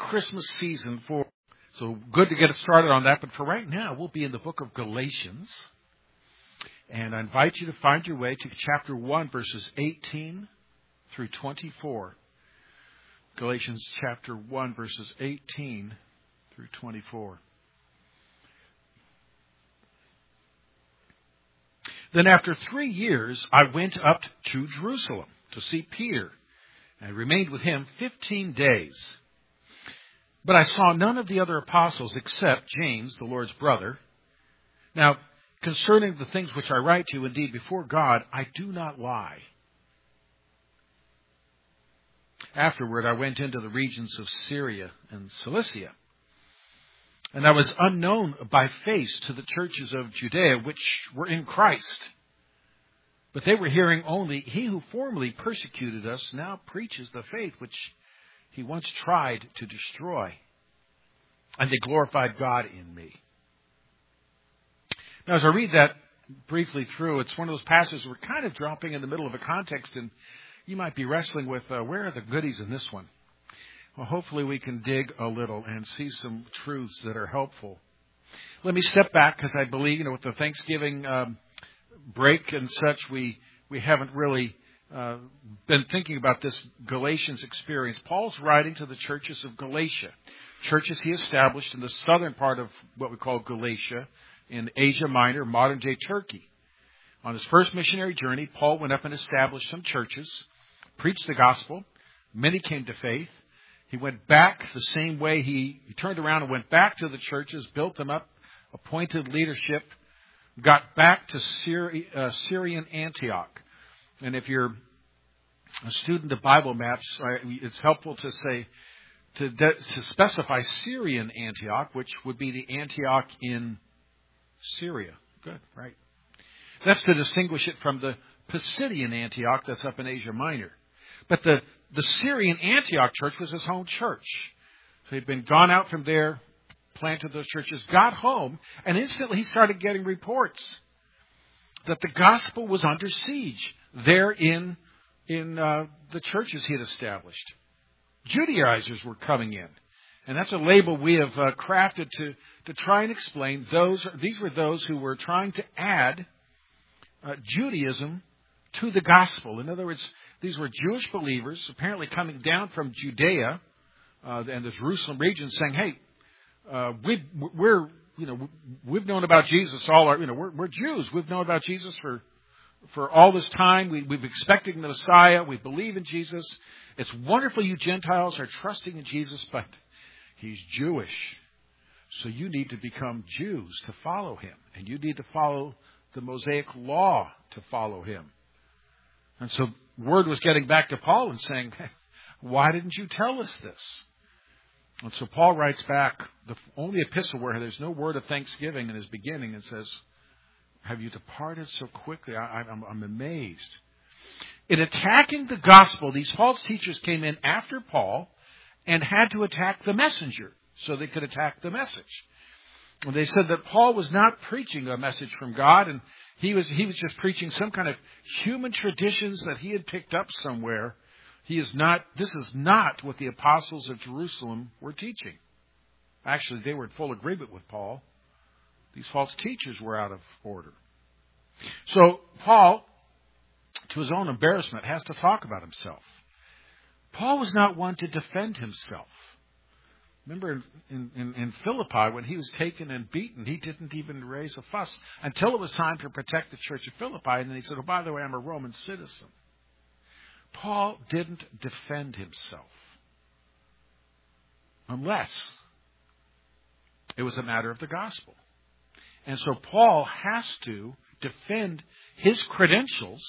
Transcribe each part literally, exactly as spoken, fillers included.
Christmas season for, so good to get started on that. But for right now, we'll be in the book of Galatians. And I invite you to find your way to chapter one, verses eighteen through twenty-four. Galatians chapter one, verses eighteen through twenty-four. Then after three years, I went up to Jerusalem to see Peter, and remained with him fifteen days. But I saw none of the other apostles except James, the Lord's brother. Now, concerning the things which I write to you, indeed, before God, I do not lie. Afterward, I went into the regions of Syria and Cilicia. And I was unknown by face to the churches of Judea, which were in Christ. But they were hearing only, he who formerly persecuted us now preaches the faith which he once tried to destroy. And they glorified God in me. Now, as I read that briefly through, it's one of those passages we're kind of dropping in the middle of a context, and you might be wrestling with, uh, where are the goodies in this one? Well, hopefully we can dig a little and see some truths that are helpful. Let me step back, because I believe, you know, with the Thanksgiving um, break and such, we, we haven't really uh, been thinking about this Galatians experience. Paul's writing to the churches of Galatia, churches he established in the southern part of what we call Galatia, in Asia Minor, modern-day Turkey. On his first missionary journey, Paul went up and established some churches, preached the gospel. Many came to faith. He went back the same way. He, he turned around and went back to the churches, built them up, appointed leadership, got back to Syri, uh, Syrian Antioch. And if you're a student of Bible maps, it's helpful to say, to, de- to specify Syrian Antioch, which would be the Antioch in Syria. Good, right. That's to distinguish it from the Pisidian Antioch that's up in Asia Minor. But the, the Syrian Antioch church was his home church. So he'd been gone out from there, planted those churches, got home, and instantly he started getting reports that the gospel was under siege there in, in uh, the churches he had established. Judaizers were coming in. And that's a label we have uh, crafted to, to try and explain those. These were those who were trying to add uh, Judaism to the gospel. In other words, these were Jewish believers apparently coming down from Judea uh, and the Jerusalem region, saying, "Hey, uh, we, we're you know we've known about Jesus all our you know we're, we're Jews. We've known about Jesus for for all this time. We, we've expected the Messiah. We believe in Jesus. It's wonderful you Gentiles are trusting in Jesus, but he's Jewish. So you need to become Jews to follow him. And you need to follow the Mosaic law to follow him." And so word was getting back to Paul and saying, "Why didn't you tell us this?" And so Paul writes back, the only epistle where there's no word of thanksgiving in his beginning, and says, "Have you departed so quickly? I, I'm, I'm amazed." In attacking the gospel, these false teachers came in after Paul and had to attack the messenger so they could attack the message. And they said that Paul was not preaching a message from God, and he was he was just preaching some kind of human traditions that he had picked up somewhere. He is not. This is not what the apostles of Jerusalem were teaching. Actually, they were in full agreement with Paul. These false teachers were out of order. So Paul, to his own embarrassment, has to talk about himself. Paul was not one to defend himself. Remember in, in, in Philippi, when he was taken and beaten, he didn't even raise a fuss until it was time to protect the church of Philippi. And then he said, "Oh, by the way, I'm a Roman citizen." Paul didn't defend himself unless it was a matter of the gospel. And so Paul has to defend his credentials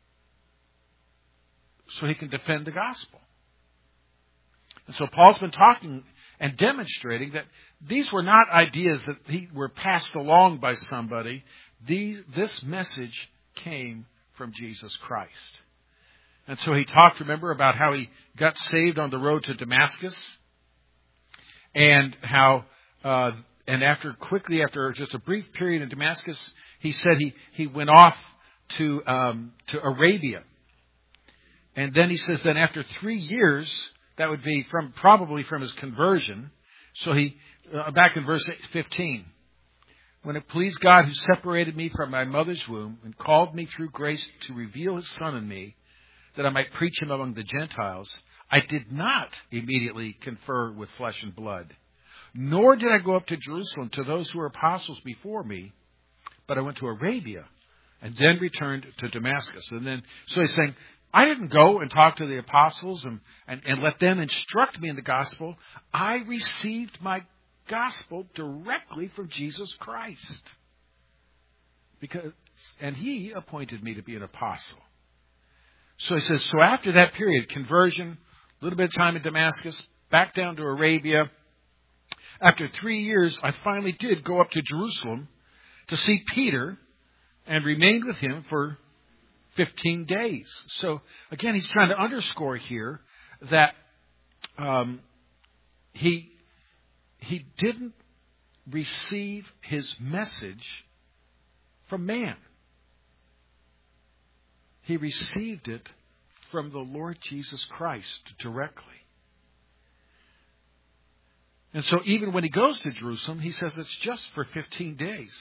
so he can defend the gospel. And so Paul's been talking and demonstrating that these were not ideas that he were passed along by somebody. These, this message came from Jesus Christ. And so he talked, remember, about how he got saved on the road to Damascus, and how, uh, and after quickly, after just a brief period in Damascus, he said he, he went off to um, to Arabia. And then he says, then after three years, That would be from probably from his conversion. So he, uh, back in verse fifteen, when it pleased God who separated me from my mother's womb and called me through grace to reveal his Son in me, that I might preach him among the Gentiles, I did not immediately confer with flesh and blood, nor did I go up to Jerusalem to those who were apostles before me, but I went to Arabia and then returned to Damascus. And then, so he's saying, I didn't go and talk to the apostles and, and, and let them instruct me in the gospel. I received my gospel directly from Jesus Christ. Because, and he appointed me to be an apostle. So he says, so after that period, conversion, a little bit of time in Damascus, back down to Arabia. After three years, I finally did go up to Jerusalem to see Peter and remained with him for fifteen days. So again, he's trying to underscore here that um, he he didn't receive his message from man. He received it from the Lord Jesus Christ directly. And so even when he goes to Jerusalem, he says it's just for fifteen days.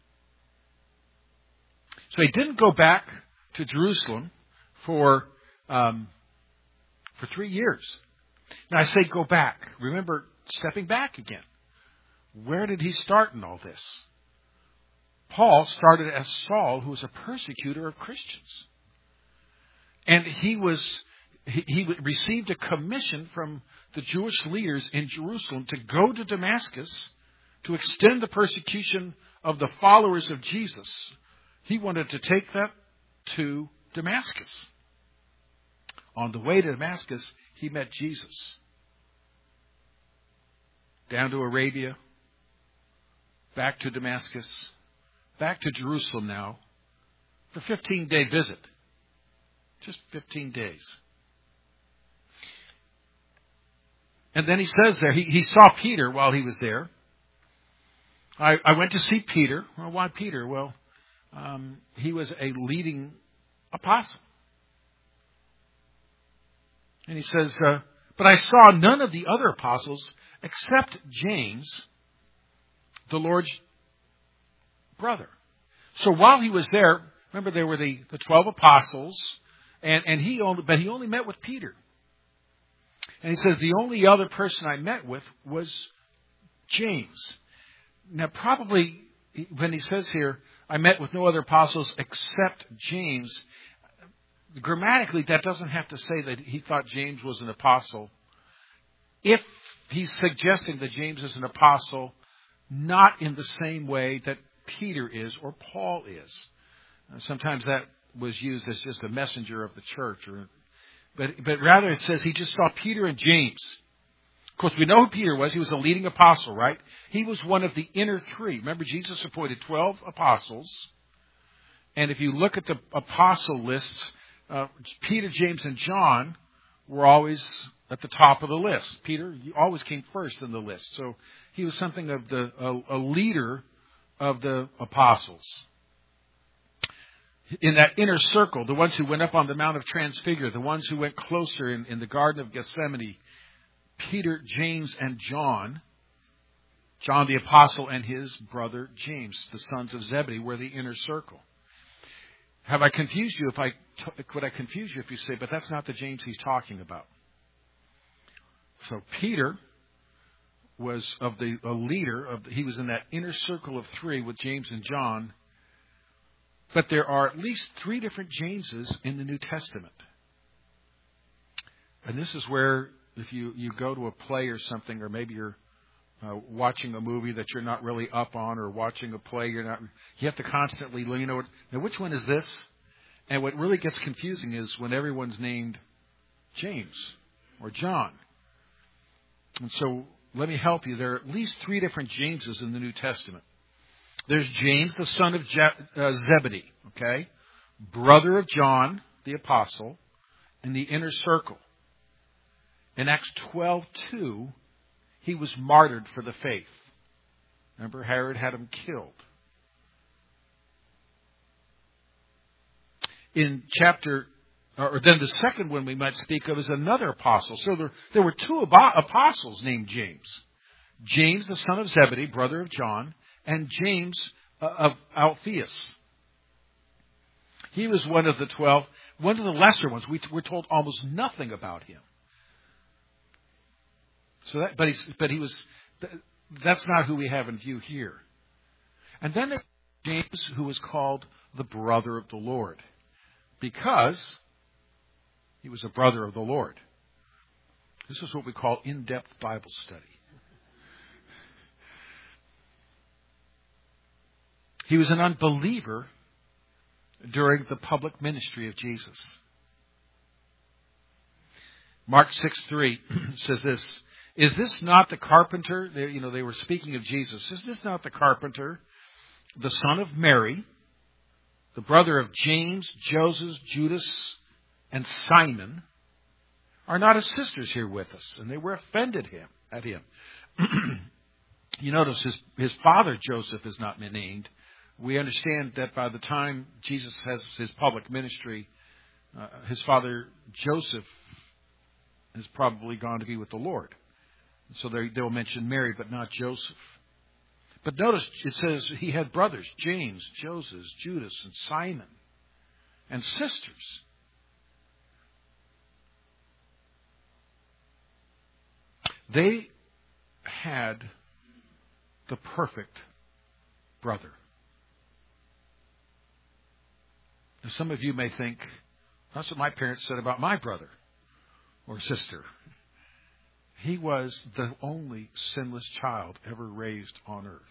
So he didn't go back to Jerusalem for um, for three years. Now I say go back. Remember, stepping back again. Where did he start in all this? Paul started as Saul, who was a persecutor of Christians. And he was he, he received a commission from the Jewish leaders in Jerusalem to go to Damascus to extend the persecution of the followers of Jesus. He wanted to take that to Damascus. On the way to Damascus, he met Jesus. Down to Arabia, back to Damascus, back to Jerusalem now, for a fifteen-day visit. Just fifteen days. And then he says there, he, he saw Peter while he was there. I, I went to see Peter. Well, why Peter? Well, um, he was a leading apostle. And he says, uh, but I saw none of the other apostles except James, the Lord's brother. So while he was there, remember there were the, the twelve apostles, and, and he only, but he only met with Peter. And he says, the only other person I met with was James. Now probably, when he says here, I met with no other apostles except James, grammatically that doesn't have to say that he thought James was an apostle. If he's suggesting that James is an apostle, not in the same way that Peter is or Paul is. Sometimes that was used as just a messenger of the church. Or, but, but rather it says he just saw Peter and James. Of course, we know who Peter was. He was a leading apostle, right? He was one of the inner three. Remember, Jesus appointed twelve apostles. And if you look at the apostle lists, uh, Peter, James, and John were always at the top of the list. Peter always came first in the list. So he was something of the a, a leader of the apostles. In that inner circle, the ones who went up on the Mount of Transfigure, the ones who went closer in, in the Garden of Gethsemane, Peter, James, and John, John the Apostle and his brother James, the sons of Zebedee, were the inner circle. Have I confused you if I, could I confuse you if you say, but that's not the James he's talking about? So Peter was of the a leader of he was in that inner circle of three with James and John. But there are at least three different Jameses in the New Testament. And this is where if you, you go to a play or something, or maybe you're uh, watching a movie that you're not really up on, or watching a play you're not, you have to constantly, you know, now which one is this? And what really gets confusing is when everyone's named James or John. And so let me help you. There are at least three different Jameses in the New Testament. There's James, the son of Je- uh, Zebedee, okay? Brother of John, the apostle, in the inner circle. In Acts twelve two, he was martyred for the faith. Remember, Herod had him killed. In chapter or then the second one we might speak of is another apostle. So there, there were two abo- apostles named James. James, the son of Zebedee, brother of John, and James uh, of Alphaeus. He was one of the twelve, one of the lesser ones. We, we're told almost nothing about him. So that, but he's, but he was. That's not who we have in view here. And then there's James, who was called the brother of the Lord, because he was a brother of the Lord. This is what we call in-depth Bible study. He was an unbeliever during the public ministry of Jesus. Mark six three says this, "Is this not the carpenter?" They, you know, they were speaking of Jesus. "Is this not the carpenter, the son of Mary, the brother of James, Joseph, Judas, and Simon? Are not his sisters here with us?" And they were offended him at him. You notice his, his father Joseph is not named. We understand that by the time Jesus has his public ministry, uh, his father Joseph has probably gone to be with the Lord. So they, they'll mention Mary, but not Joseph. But notice it says he had brothers, James, Joseph, Judas, and Simon, and sisters. They had the perfect brother. Now, some of you may think, that's what my parents said about my brother or sister. He was the only sinless child ever raised on earth.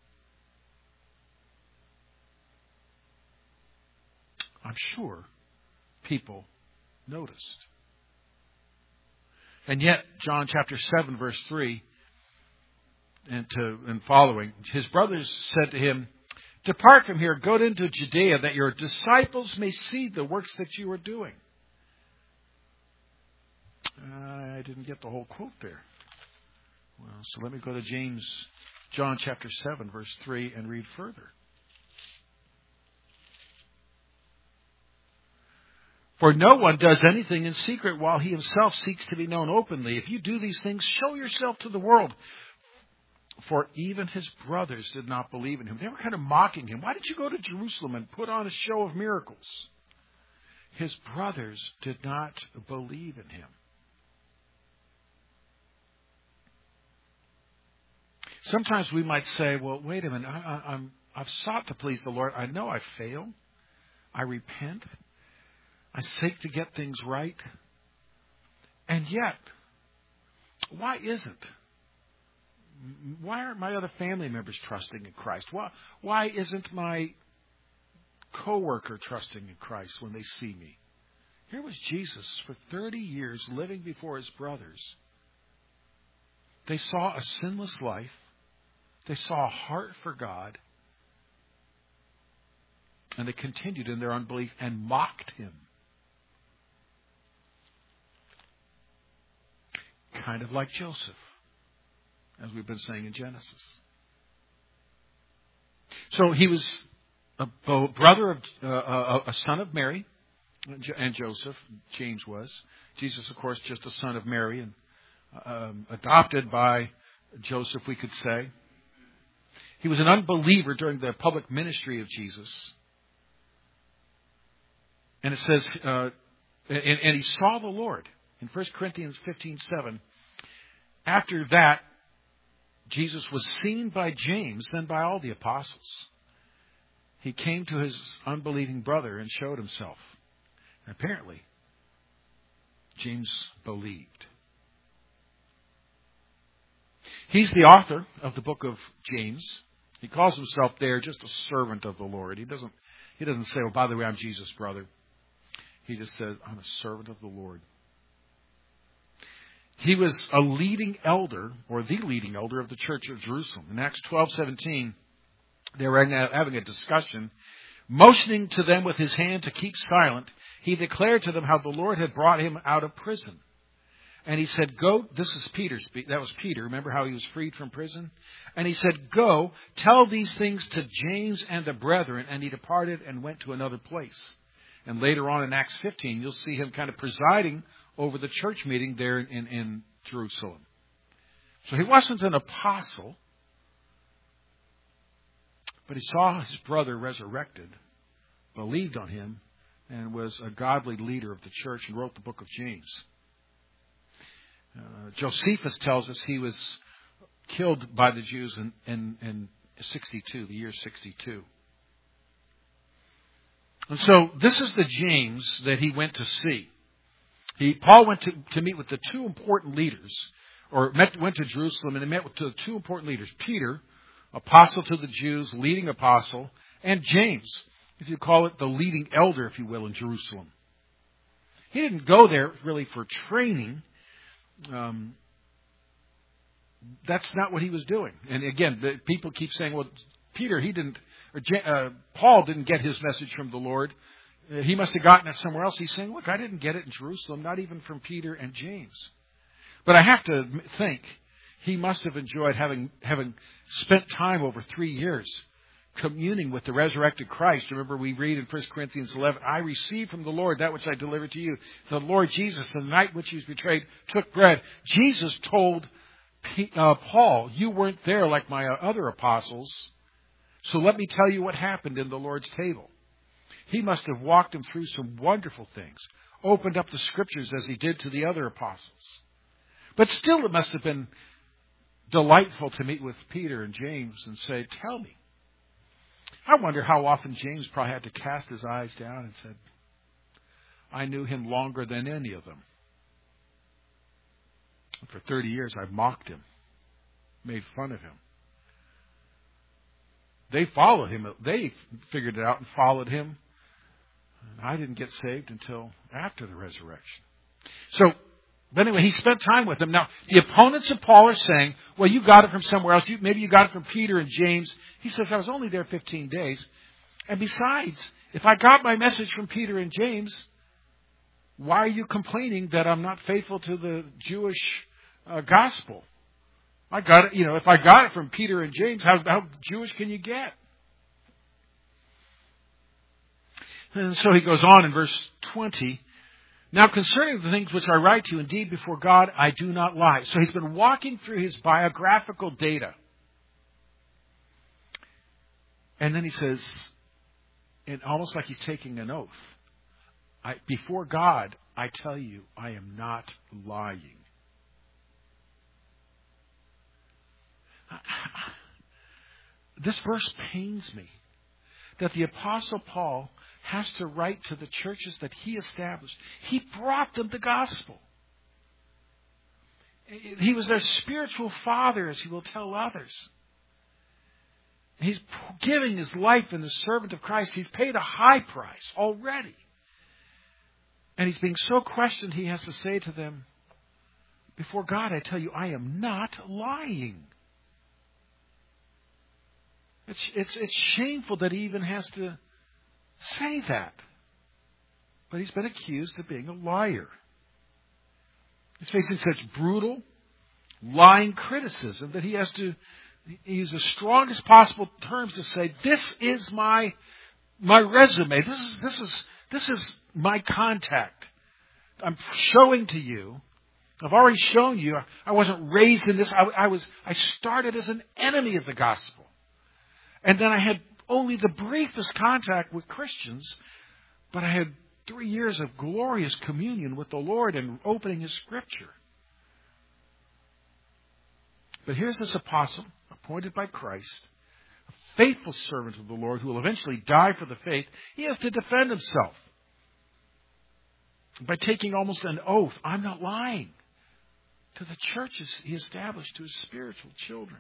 I'm sure people noticed. And yet, John chapter seven, verse three, and, to, and following, his brothers said to him, "Depart from here, go into Judea, that your disciples may see the works that you are doing." I didn't get the whole quote there. Well, so let me go to James, John chapter seven, verse three, and read further. "For no one does anything in secret while he himself seeks to be known openly. If you do these things, show yourself to the world. For even his brothers did not believe in him." They were kind of mocking him. "Why did you go to Jerusalem and put on a show of miracles?" His brothers did not believe in him. Sometimes we might say, well, wait a minute, I, I, I'm, I've sought to please the Lord. I know I fail. I repent. I seek to get things right. And yet, why isn't? Why aren't my other family members trusting in Christ? Why, why isn't my coworker trusting in Christ when they see me? Here was Jesus for thirty years living before his brothers. They saw a sinless life. They saw a heart for God. And they continued in their unbelief and mocked him. Kind of like Joseph, as we've been saying in Genesis. So he was a brother of uh, a son of Mary and Joseph. James was. Jesus, of course, just a son of Mary and um, adopted by Joseph, we could say. He was an unbeliever during the public ministry of Jesus. And it says, uh, and, and he saw the Lord. In First Corinthians fifteen seven, after that, Jesus was seen by James, then by all the apostles. He came to his unbelieving brother and showed himself. And apparently, James believed. He's the author of the book of James. He calls himself there just a servant of the Lord. He doesn't, he doesn't say, oh, by the way, I'm Jesus' brother. He just says, I'm a servant of the Lord. He was a leading elder, or the leading elder of the church of Jerusalem. In Acts twelve seventeen, they were having a discussion. Motioning to them with his hand to keep silent, he declared to them how the Lord had brought him out of prison. And he said, go, this is Peter, that was Peter, remember how he was freed from prison? And he said, go, tell these things to James and the brethren. And he departed and went to another place. And later on in Acts fifteen, you'll see him kind of presiding over the church meeting there in, in Jerusalem. So he wasn't an apostle, but he saw his brother resurrected, believed on him, and was a godly leader of the church and wrote the book of James. Uh, Josephus tells us he was killed by the Jews in, in, in sixty-two, the year sixty-two. And so this is the James that he went to see. He, Paul went to, to meet with the two important leaders, or met, went to Jerusalem and he met with the two important leaders, Peter, apostle to the Jews, leading apostle, and James, if you call it the leading elder, if you will, in Jerusalem. He didn't go there really for training. Um, that's not what he was doing. And again, the people keep saying, well, Peter, he didn't, or uh, Paul didn't get his message from the Lord. Uh, he must have gotten it somewhere else. He's saying, look, I didn't get it in Jerusalem, not even from Peter and James. But I have to think he must have enjoyed having, having spent time over three years communing with the resurrected Christ. Remember, we read in First Corinthians eleven, I received from the Lord that which I delivered to you. The Lord Jesus, the night which he was betrayed, took bread. Jesus told uh, Paul, you weren't there like my other apostles, so let me tell you what happened in the Lord's table. He must have walked him through some wonderful things, opened up the scriptures as he did to the other apostles. But still it must have been delightful to meet with Peter and James and say, tell me. I wonder how often James probably had to cast his eyes down and said, I knew him longer than any of them. For thirty years I mocked him, made fun of him. They followed him. They figured it out and followed him. I didn't get saved until after the resurrection. So, but anyway, he spent time with them. Now, the opponents of Paul are saying, well, you got it from somewhere else. You, maybe you got it from Peter and James. He says, I was only there fifteen days. And besides, if I got my message from Peter and James, why are you complaining that I'm not faithful to the Jewish uh, gospel? I got it, you know, if I got it from Peter and James, how, how Jewish can you get? And so he goes on in verse twenty. Now concerning the things which I write to you, indeed before God, I do not lie. So he's been walking through his biographical data. And then he says, and almost like he's taking an oath, I, before God, I tell you, I am not lying. This verse pains me that the Apostle Paul has to write to the churches that he established. He brought them the gospel. He was their spiritual father, as he will tell others. He's giving his life in the servant of Christ. He's paid a high price already. And he's being so questioned, he has to say to them, before God, I tell you, I am not lying. It's, it's, it's shameful that he even has to say that. But he's been accused of being a liar. He's facing such brutal, lying criticism that he has to use the strongest possible terms to say, this is my my resume. This is this is this is my contact. I'm showing to you. I've already shown you. I wasn't raised in this. I, I was. I started as an enemy of the gospel. And then I had only the briefest contact with Christians, but I had three years of glorious communion with the Lord and opening His Scripture. But here's this apostle, appointed by Christ, a faithful servant of the Lord who will eventually die for the faith. He has to defend himself by taking almost an oath. I'm not lying, to the churches he established, to his spiritual children.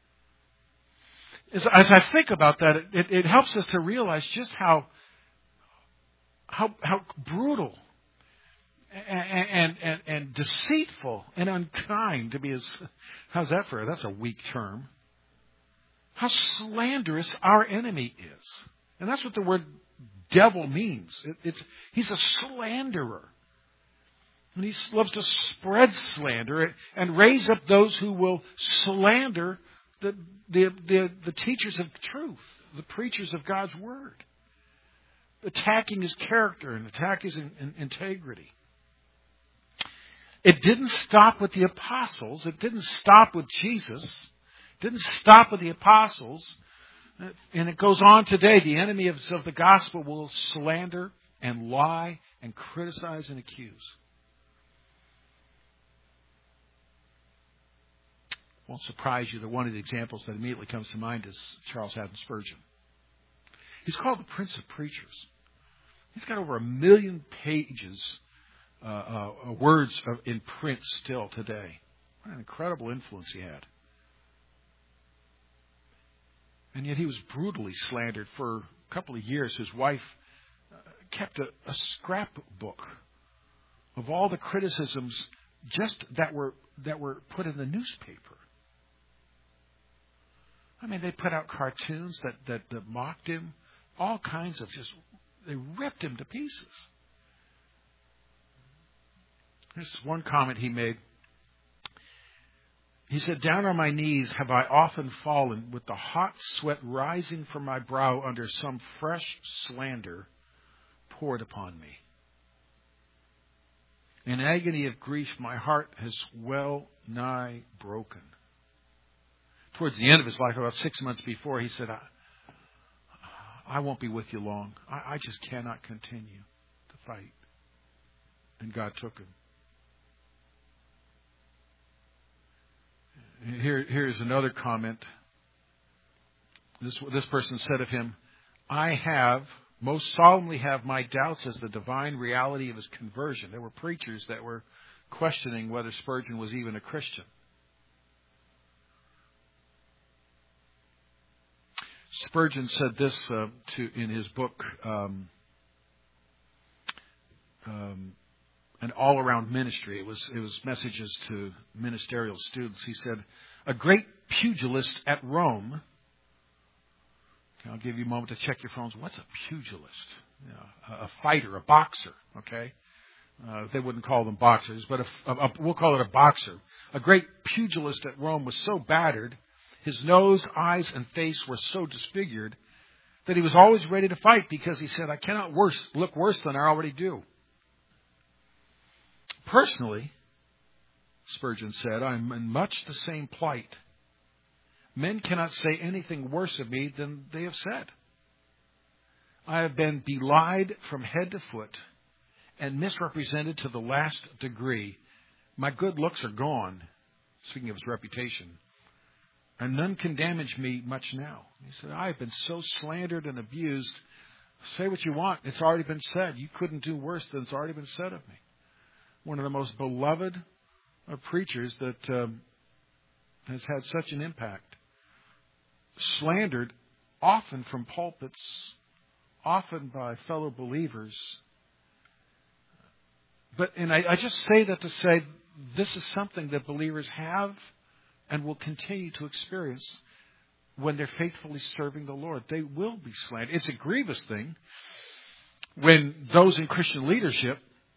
As, as I think about that, it, it, it helps us to realize just how how, how brutal and, and, and, and deceitful and unkind to be as, how's that for? That's a weak term. How slanderous our enemy is. And that's what the word devil means. It, it's, he's a slanderer. And he loves to spread slander and raise up those who will slander the, the, the, the teachers of truth, the preachers of God's Word. attacking his character and attacking his in, in, integrity. It didn't stop with the apostles. It didn't stop with Jesus. It didn't stop with the apostles. And it goes on today. The enemy of, of the gospel will slander and lie and criticize and accuse. Won't surprise you that one of the examples that immediately comes to mind is Charles Haddon Spurgeon. He's called the Prince of Preachers. He's got over a million pages, uh, uh, words of, in print still today. What an incredible influence he had. And yet he was brutally slandered for a couple of years. His wife uh, kept a, a scrapbook of all the criticisms just that were that were put in the newspaper. I mean, they put out cartoons that, that, that mocked him, all kinds of just, they ripped him to pieces. Here's one comment he made. He said, "Down on my knees have I often fallen with the hot sweat rising from my brow under some fresh slander poured upon me. In agony of grief, my heart has well nigh broken." Towards the end of his life, about six months before, he said, I, I won't be with you long. I, I just cannot continue to fight. And God took him. Here, here's another comment. This, this person said of him, "I have, most solemnly have my doubts as to the divine reality of his conversion." There were preachers that were questioning whether Spurgeon was even a Christian. Spurgeon said this uh, to in his book, um, um, An All-Around Ministry. It was it was messages to ministerial students. He said, "A great pugilist at Rome." Okay, I'll give you a moment to check your phones. What's a pugilist? You know, a, a fighter, a boxer. Okay, uh, they wouldn't call them boxers, but a, a, a, we'll call it a boxer. "A great pugilist at Rome was so battered, his nose, eyes, and face were so disfigured that he was always ready to fight because he said, I cannot worse, look worse than I already do. Personally," Spurgeon said, "I'm in much the same plight. Men cannot say anything worse of me than they have said. I have been belied from head to foot and misrepresented to the last degree. My good looks are gone," speaking of his reputation, "and none can damage me much now." He said, "I have been so slandered and abused. Say what you want. It's already been said. You couldn't do worse than it's already been said of me." One of the most beloved of preachers that um, has had such an impact. Slandered often from pulpits, often by fellow believers. But, and I, I just say that to say this is something that believers have and will continue to experience when they're faithfully serving the Lord. They will be slandered. It's a grievous thing when those in Christian leadership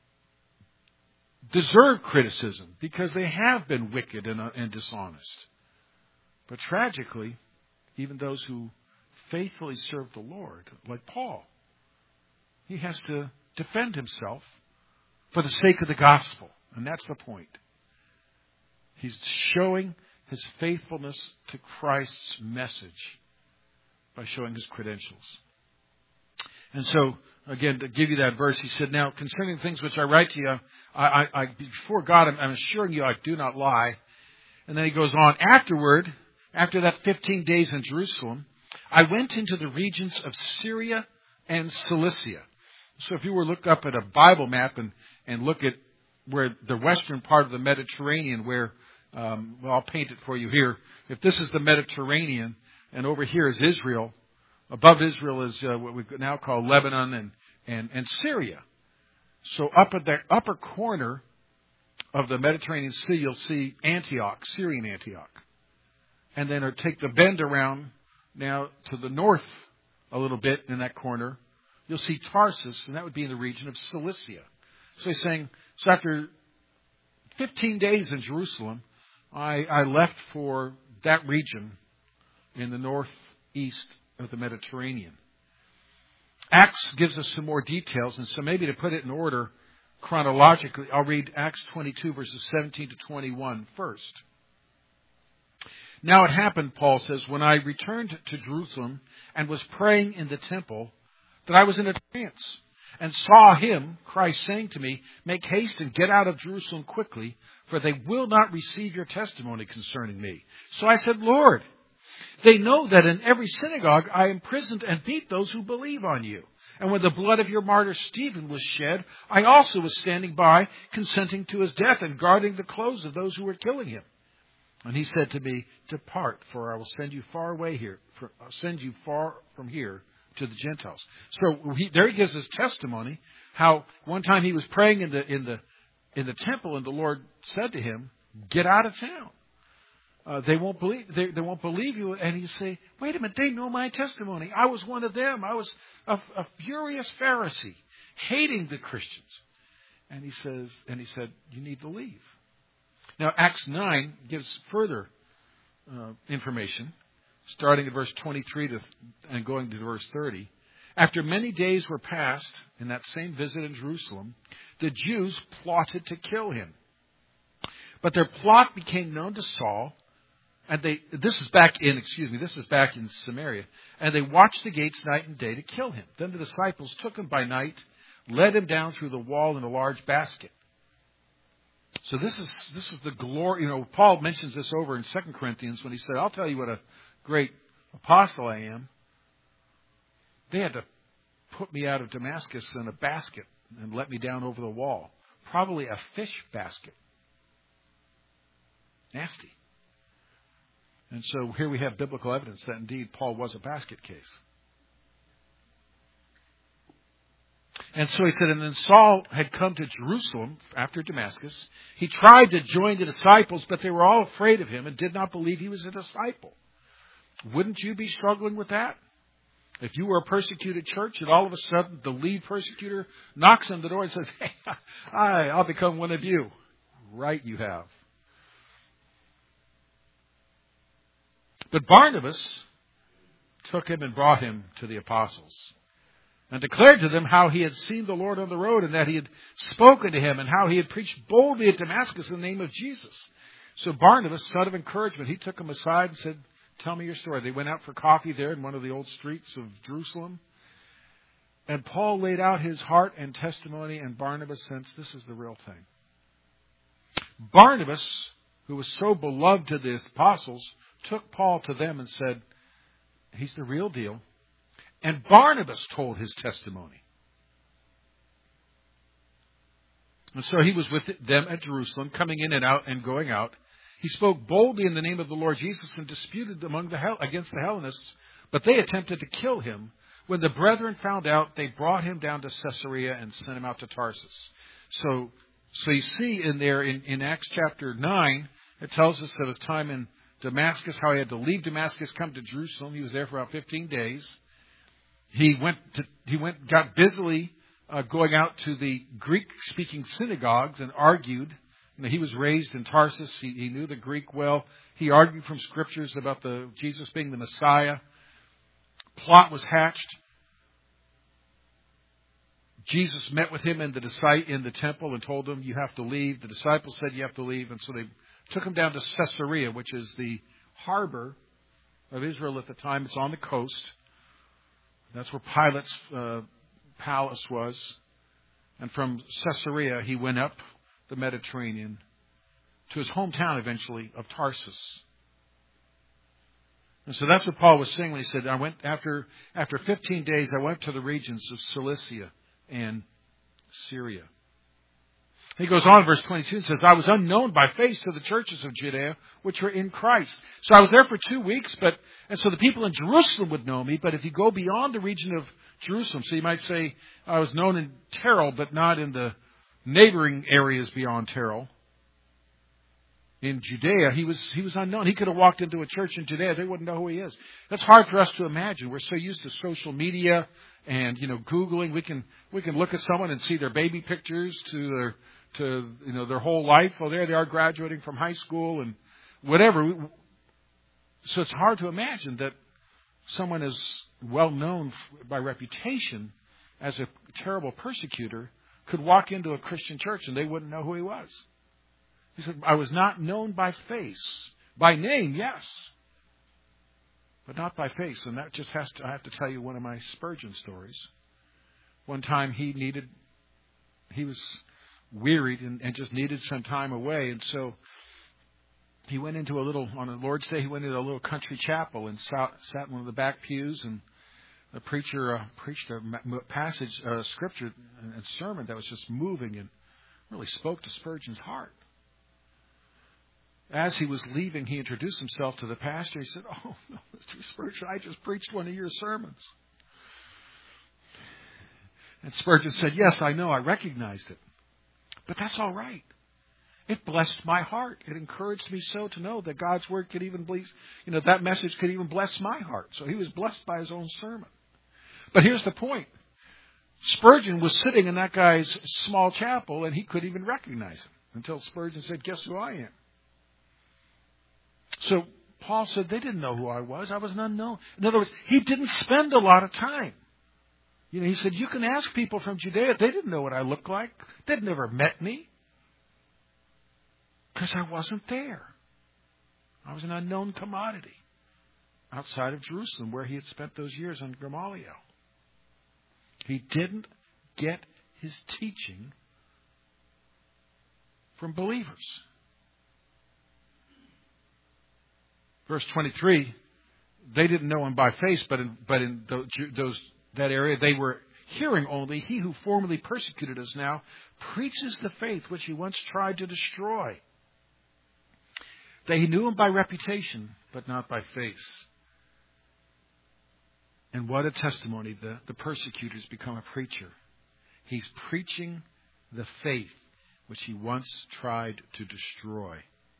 deserve criticism because they have been wicked and, uh, and dishonest. But tragically, even those who faithfully serve the Lord, like Paul, he has to defend himself for the sake of the gospel. And that's the point. He's showing his faithfulness to Christ's message by showing his credentials. And so, again, to give you that verse, he said, "Now, concerning things which I write to you, I, I, I before God, I'm, I'm assuring you I do not lie." And then he goes on, "Afterward, after that fifteen days in Jerusalem, I went into the regions of Syria and Cilicia." So if you were to look up at a Bible map and, and look at where the western part of the Mediterranean, where Um, well, I'll paint it for you here. If this is the Mediterranean, and over here is Israel, above Israel is uh, what we now call Lebanon and, and, and Syria. So up at the upper corner of the Mediterranean Sea, you'll see Antioch, Syrian Antioch. And then take the bend around now to the north a little bit in that corner, you'll see Tarsus, and that would be in the region of Cilicia. So he's saying, so after fifteen days in Jerusalem, I, I left for that region in the northeast of the Mediterranean. Acts gives us some more details, and so maybe to put it in order chronologically, I'll read Acts twenty-two, verses seventeen to twenty-one first. Now it happened, Paul says, when I returned to Jerusalem and was praying in the temple, that I was in a trance, and saw him, Christ, saying to me, make haste and get out of Jerusalem quickly, for they will not receive your testimony concerning me. So I said, Lord, they know that in every synagogue I imprisoned and beat those who believe on you. And when the blood of your martyr Stephen was shed, I also was standing by, consenting to his death and guarding the clothes of those who were killing him. And he said to me, depart, for I will send you far away here, for, I'll send you far from here to the Gentiles. So he, there he gives his testimony, how one time he was praying in the in the in the temple, and the Lord said to him, get out of town. Uh, they won't believe they, they won't believe you. And you say, wait a minute, they know my testimony. I was one of them. I was a, a furious Pharisee, hating the Christians. And he says, and he said, you need to leave. Now, Acts nine gives further uh, information, starting at verse twenty-three to, and going to verse thirty. After many days were passed in that same visit in Jerusalem, the Jews plotted to kill him. But their plot became known to Saul, and they, this is back in, excuse me, this is back in Samaria, and they watched the gates night and day to kill him. Then the disciples took him by night, led him down through the wall in a large basket. So this is this is the glory. You know, Paul mentions this over in Second Corinthians when he said, I'll tell you what a great apostle I am. They had to put me out of Damascus in a basket and let me down over the wall. Probably a fish basket. Nasty. And so here we have biblical evidence that indeed Paul was a basket case. And so he said, and then Saul had come to Jerusalem after Damascus. He tried to join the disciples, but they were all afraid of him and did not believe he was a disciple. Wouldn't you be struggling with that? If you were a persecuted church and all of a sudden the lead persecutor knocks on the door and says, hey, I, I'll become one of you. Right, you have. But Barnabas took him and brought him to the apostles, and declared to them how he had seen the Lord on the road, and that he had spoken to him, and how he had preached boldly at Damascus in the name of Jesus. So Barnabas, son of encouragement, he took him aside and said, tell me your story. They went out for coffee there in one of the old streets of Jerusalem. And Paul laid out his heart and testimony, and Barnabas sensed this is the real thing. Barnabas, who was so beloved to the apostles, took Paul to them and said, he's the real deal. And Barnabas told his testimony. And so he was with them at Jerusalem, coming in and out and going out. He spoke boldly in the name of the Lord Jesus and disputed among the Hell, against the Hellenists, but they attempted to kill him. When the brethren found out, they brought him down to Caesarea and sent him out to Tarsus. So, so you see in there in, in Acts chapter nine, it tells us of his time in Damascus, how he had to leave Damascus, come to Jerusalem. He was there for about fifteen days. He went to, he went, got busily uh, going out to the Greek-speaking synagogues and argued. You know, he was raised in Tarsus. He, he knew the Greek well. He argued from scriptures about the Jesus being the Messiah. Plot was hatched. Jesus met with him in the in the temple and told him, you have to leave. The disciples said, you have to leave. And so they took him down to Caesarea, which is the harbor of Israel at the time. It's on the coast. That's where Pilate's uh, palace was. And from Caesarea, he went up the Mediterranean to his hometown eventually of Tarsus. And so that's what Paul was saying when he said, I went after after fifteen days, I went to the regions of Cilicia and Syria. He goes on in verse twenty-two and says, I was unknown by face to the churches of Judea, which were in Christ. So I was there for two weeks, but and so the people in Jerusalem would know me. But if you go beyond the region of Jerusalem, so you might say I was known in Terrell, but not in the neighboring areas beyond Terrell. In Judea, he was he was unknown. He could have walked into a church in Judea. They wouldn't know who he is. That's hard for us to imagine. We're so used to social media and, you know, Googling. We can we can look at someone and see their baby pictures to their to you know their whole life. Oh, there they are graduating from high school and whatever. So it's hard to imagine that someone as well known by reputation as a terrible persecutor could walk into a Christian church and they wouldn't know who he was. He said, I was not known by face. By name, yes, but not by face. And that just has to, I have to tell you one of my Spurgeon stories. One time he needed, he was wearied and, and just needed some time away. And so he went into a little, on a Lord's Day, he went into a little country chapel and sat, sat in one of the back pews, and the preacher uh, preached a passage, uh, scripture and sermon that was just moving and really spoke to Spurgeon's heart. As he was leaving, he introduced himself to the pastor. He said, oh, no, Mister Spurgeon, I just preached one of your sermons. And Spurgeon said, yes, I know, I recognized it. But that's all right. It blessed my heart. It encouraged me so to know that God's word could even bless, you know, that message could even bless my heart. So he was blessed by his own sermon. But here's the point. Spurgeon was sitting in that guy's small chapel, and he couldn't even recognize him until Spurgeon said, guess who I am? So Paul said, they didn't know who I was. I was an unknown. In other words, he didn't spend a lot of time. You know, he said, you can ask people from Judea. They didn't know what I looked like. They'd never met me. Because I wasn't there. I was an unknown commodity outside of Jerusalem, where he had spent those years under Gamaliel. He didn't get his teaching from believers. Verse twenty-three, they didn't know him by face, but in, but in those, those that area they were hearing only, he who formerly persecuted us now preaches the faith which he once tried to destroy. They knew him by reputation, but not by face. And what a testimony. The, the persecutor's become a preacher. He's preaching the faith which he once tried to destroy.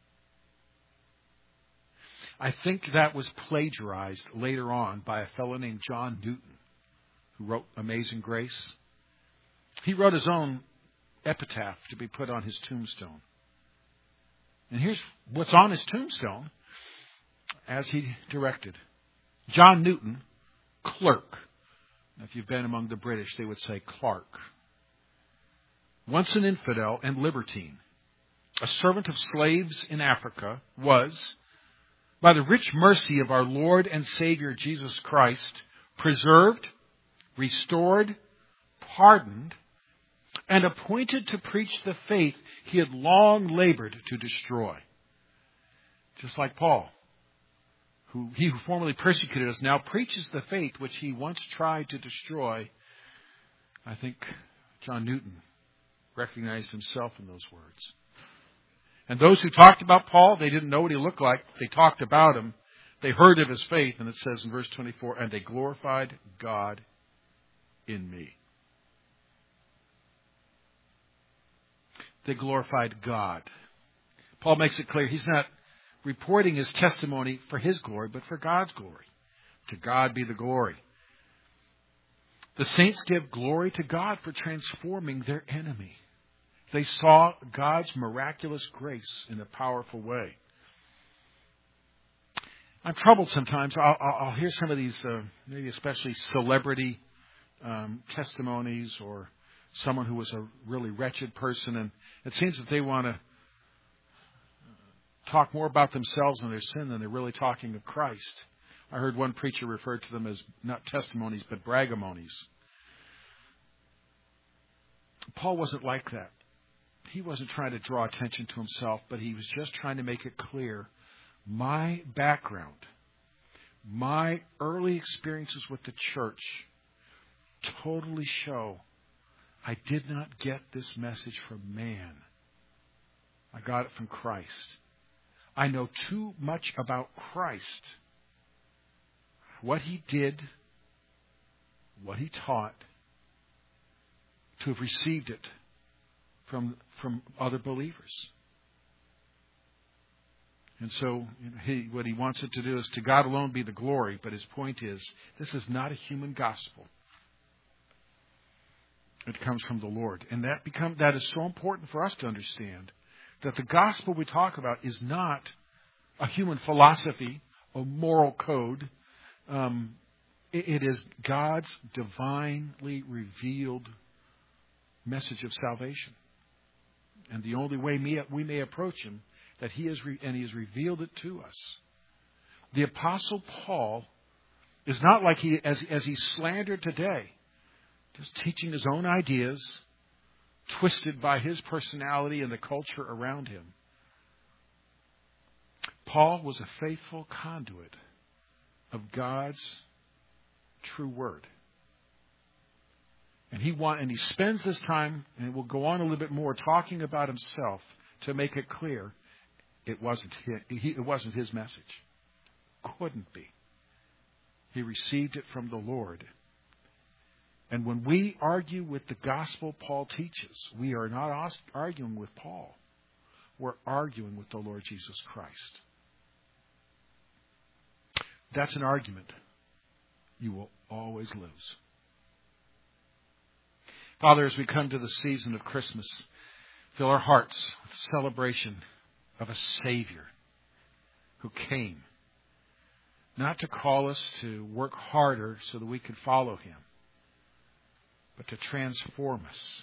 I think that was plagiarized later on by a fellow named John Newton, who wrote Amazing Grace. He wrote his own epitaph to be put on his tombstone. And here's what's on his tombstone as he directed. John Newton, clerk. Now, if you've been among the British, they would say clerk. Once an infidel and libertine, a servant of slaves in Africa, was, by the rich mercy of our Lord and Savior Jesus Christ, preserved, restored, pardoned, and appointed to preach the faith he had long labored to destroy. Just like Paul, who he who formerly persecuted us now preaches the faith which he once tried to destroy. I think John Newton recognized himself in those words. And those who talked about Paul, they didn't know what he looked like. They talked about him. They heard of his faith. And it says in verse twenty-four, and they glorified God in me. They glorified God. Paul makes it clear he's not reporting his testimony for his glory, but for God's glory. To God be the glory. The saints give glory to God for transforming their enemy. They saw God's miraculous grace in a powerful way. I'm troubled sometimes. I'll, I'll hear some of these, uh, maybe especially celebrity um, testimonies, or someone who was a really wretched person, and it seems that they want to talk more about themselves and their sin than they're really talking of Christ. I heard one preacher refer to them as not testimonies, but braggamonies. Paul wasn't like that. He wasn't trying to draw attention to himself, but he was just trying to make it clear. My background, my early experiences with the church totally show I did not get this message from man. I got it from Christ. I know too much about Christ, what he did, what he taught, to have received it from from other believers. And so you know, he, what he wants it to do is to God alone be the glory, but his point is, this is not a human gospel. It comes from the Lord. And that become that is so important for us to understand, that the gospel we talk about is not a human philosophy, a moral code, Um, it, it is God's divinely revealed message of salvation. And the only way we, we may approach Him, that He has re, and He has revealed it to us. The Apostle Paul is not like he as, as he slandered today, just teaching his own ideas, twisted by his personality and the culture around him. Paul was a faithful conduit of God's true word. And he want, and he spends this time, and we'll go on a little bit more, talking about himself to make it clear it wasn't his, he, it wasn't his message. Couldn't be. He received it from the Lord. And when we argue with the gospel Paul teaches, we are not arguing with Paul. We're arguing with the Lord Jesus Christ. That's an argument you will always lose. Father, as we come to the season of Christmas, fill our hearts with the celebration of a Savior who came, not to call us to work harder so that we could follow Him, but to transform us,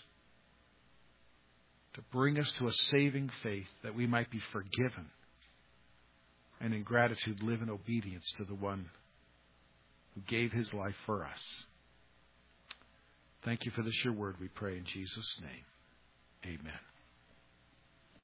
to bring us to a saving faith that we might be forgiven, and in gratitude live in obedience to the one who gave His life for us. Thank you for this, your word, we pray in Jesus' name. Amen.